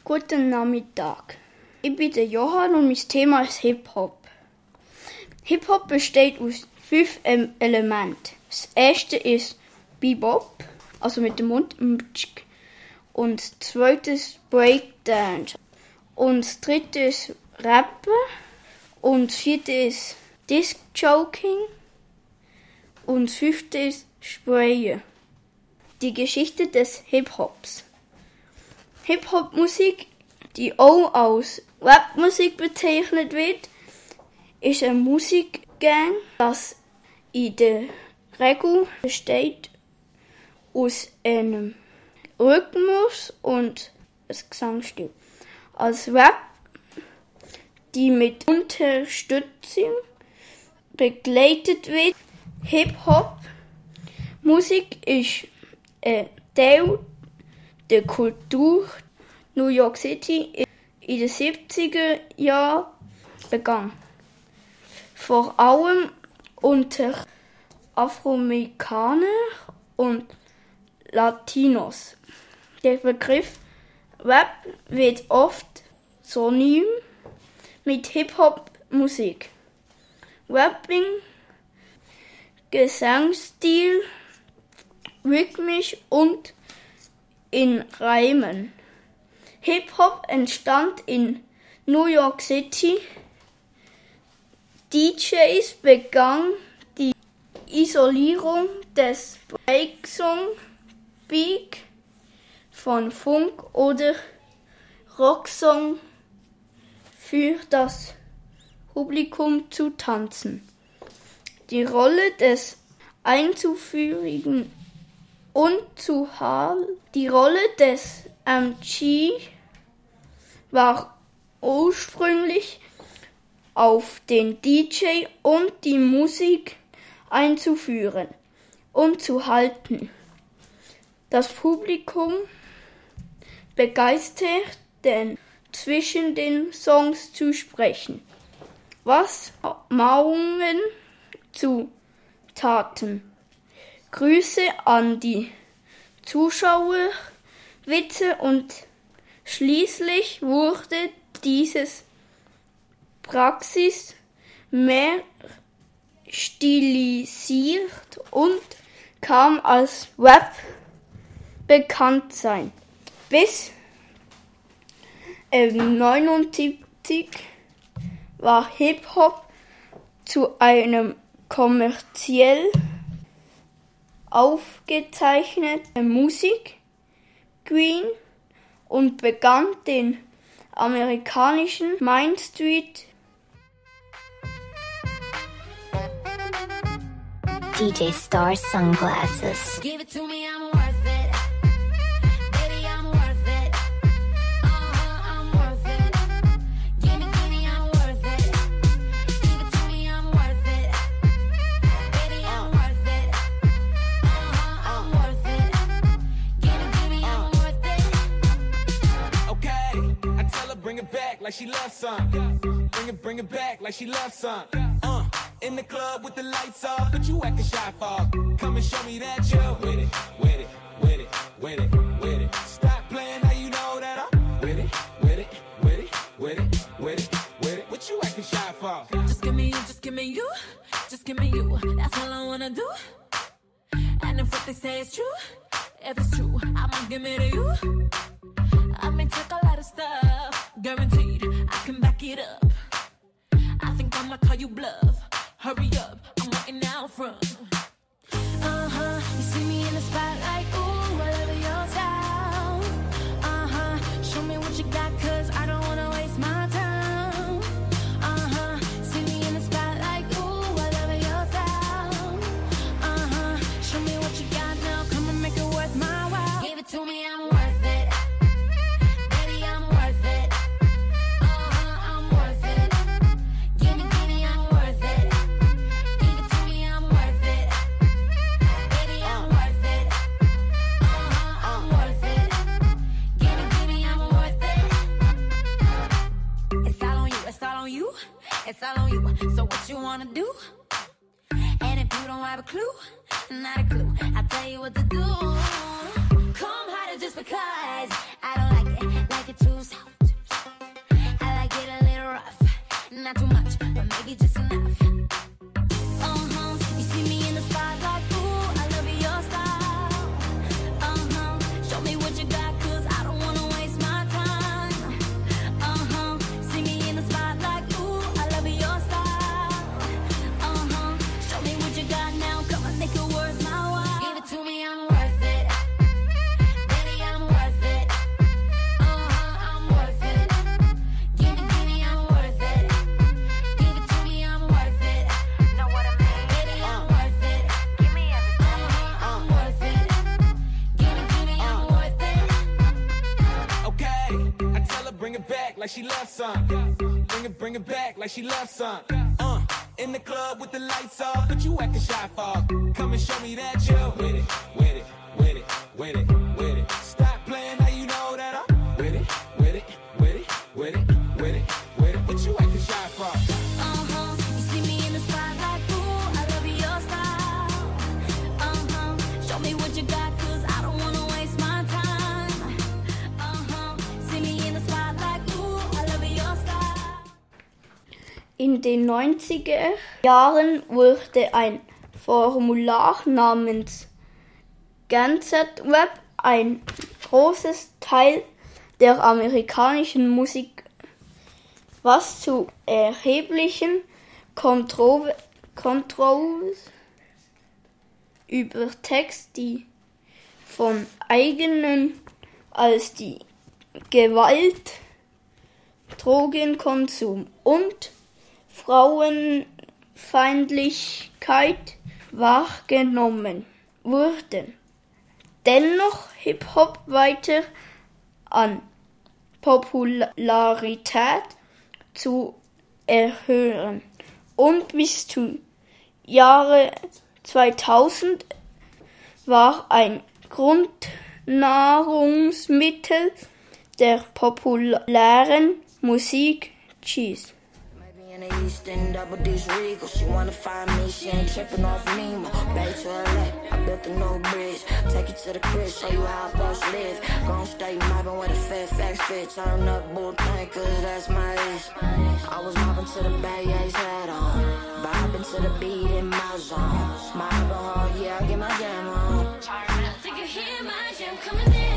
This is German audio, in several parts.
Guten Nachmittag. Ich bin der Johann und mein Thema ist Hip-Hop. Hip-Hop besteht aus 5 Elementen. Das erste ist Bebop, also mit dem Mund. Und das zweite ist Breakdance. Und das dritte ist Rappen. Und das vierte ist Disc-Joking. Und das fünfte ist Sprayen. Die Geschichte des Hip-Hops. Hip-Hop-Musik, die auch als Rapmusik bezeichnet wird, ist eine Musikgang, das in der Regel besteht aus einem Rhythmus und einem Gesangsstil. Als Rap, die mit Unterstützung begleitet wird. Hip-Hop-Musik ist ein Teil der Kultur New York City in den 70er Jahren begann. Vor allem unter Afroamerikanern und Latinos. Der Begriff Rap wird oft synonym mit Hip-Hop-Musik. Rapping, Gesangsstil, rhythmisch und in Reimen. Hip-Hop entstand in New York City. DJs begannen die Isolierung des Breaksong-Beat von Funk- oder Rocksong für das Publikum zu tanzen. Die Rolle des Einzuführigen und die Rolle des MC war ursprünglich auf den DJ und die Musik einzuführen und zu halten. Das Publikum begeistert, denn zwischen den Songs zu sprechen, was Mahnungen zu Taten. Grüße an die Zuschauer, Witze und schließlich wurde dieses Praxis mehr stilisiert und kam als Rap bekannt sein. Bis 1979 war Hip-Hop zu einem kommerziell aufgezeichneten Musik Green und begann den amerikanischen Main Street DJ Star Sunglasses. Give it to me, I'm worth it. Baby, I'm worth it. I'm worth it. Give me, I'm worth it. Give it to me, I'm worth it. Baby, I'm worth it. I'm worth it. Give me, I'm worth it. Okay, I tell her bring it back like she loves some. Bring it back like she loves some. In the club with the lights off, but you acting shy for. Come and show me that you're with it, with it, with it, with it, with it. Stop playing, now you know that I'm with it, with it, with it, with it, with it, with it. What you acting shy for? Just give me you, just give me you, just give me you. That's all I wanna do. And if what they say is true, if it's true, I'ma give it to you. I may take a lot of stuff, guaranteed I can back it up. I think I'ma call you bluff. Hurry up, I'm waiting out front. You see me in the spotlight, ooh, I love your style. Show me what you got, cause I don't wanna waste my time. See me in the spotlight, ooh, I love your style. Show me what you got now, come and make it worth my while. Give it to me, I'm worth it. Baby, I'm worth it. I'm worth it. Give me, I'm worth it. Give it to me, I'm worth it. Baby, I'm worth it. I'm worth it. Give me, I'm worth it. It's all on you, it's all on you, it's all on you. So what you wanna do? And if you don't have a clue, not a clue, I'll tell you what to do. Come harder just because I don't like it too soft. bring it back like she loves some. Bring it back like she loves some. In the club with the lights off, but you acting shy for. Come and show me that you're with it, with it, with it, with it, with it. Stop playing now you know that I'm with it, with it, with it, with it, with it, with it. What you acting shy for? You see me in the spotlight, ooh, I love your style. Show me what you got, 'cause I don't wanna waste my time. See me in the spotlight, ooh, I love your style. In den 90er Jahren wurde ein Formular namens Gansett Web ein großes Teil der amerikanischen Musik, was zu erheblichen Kontroversen über Texte, die von eigenen als die Gewalt, Drogenkonsum und Frauenfeindlichkeit wahrgenommen wurden. Dennoch Hip-Hop weiter an Popularität zu erhöhen und bis zu Jahre 2000 war ein Grundnahrungsmittel der populären Musik Cheese. In the East End, double D's regal. She wanna find me, she ain't tripping off me. Back to LA, I built a new bridge. Take you to the crib, show you how I boss live. Gon' stay mobbing with a Fairfax fit. Turn up bull tank, 'cause that's my ish. I was mobbing to the Bay, A's hat on. Vibing to the beat in my zone. Mobbing hard, yeah, I get my jam on. Think you hear my jam coming in.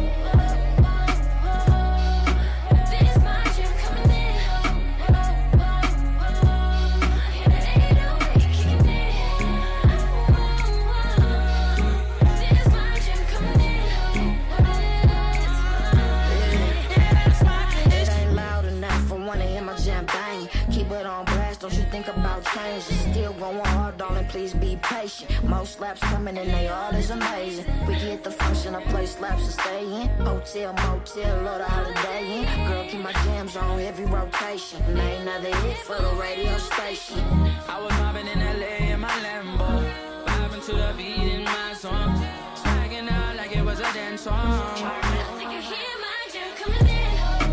About change, it's still going hard, darling, please be patient. Most slaps coming and they all is amazing. We get the function, a place slaps to stay in. Hotel, motel, or the holiday in. Girl, keep my jams on every rotation. And ain't another hit for the radio station. I was mobbing in LA in my Lambo, vibing to the beat in my song, swagging out like it was a dance song. Think you hear my jam coming in.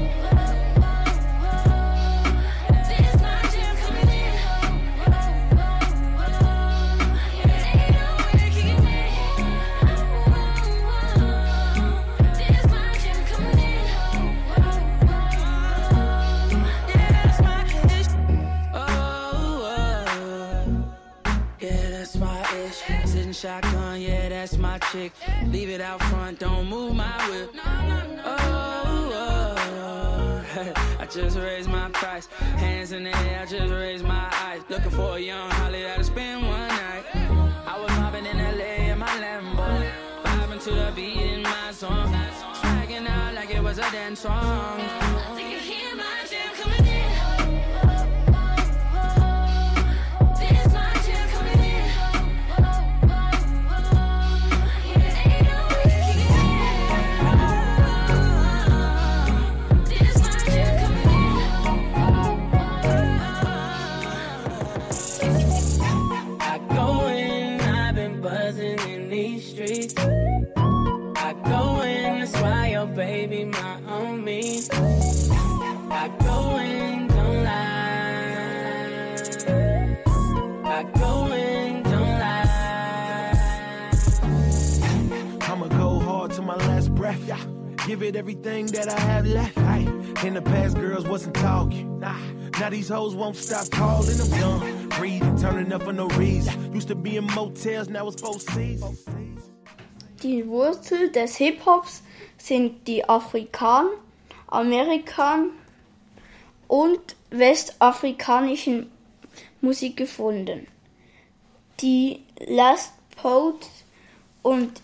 Shotgun, yeah, that's my chick. Leave it out front, don't move my whip. I just raised my price. Hands in the air, I just raised my eyes. Looking for a young Holly that'll spend one night. I was mobbing in LA in my Lambo, vibing to the beat in my song, swagging out like it was a dance song. Think you hear my jam coming in. Baby, my own me. I go in, don't lie. I go in, don't lie. I'ma go hard to my last breath. Yeah. Give it everything that I have left. Aye. In the past, girls wasn't talking. Nah. Now these hoes won't stop calling. I'm done breathing, turning up for no reason. Used to be in motels, now it's 4 seasons. Die Wurzel des Hip-Hops sind die Amerikan und westafrikanischen Musik gefunden. Die Last Poet und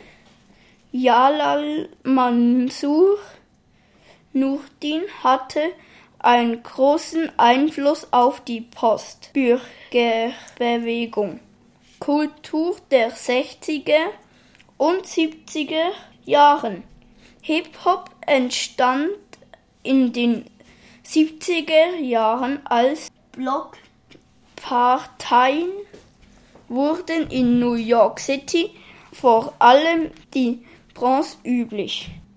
Jalal Mansur Nurdin hatte einen großen Einfluss auf die Postbürgerbewegung. Kultur der 60er und 70er Jahren. Hip-Hop entstand in den 70er Jahren als Blockparteien wurden in New York City vor allem die Bronx üblich.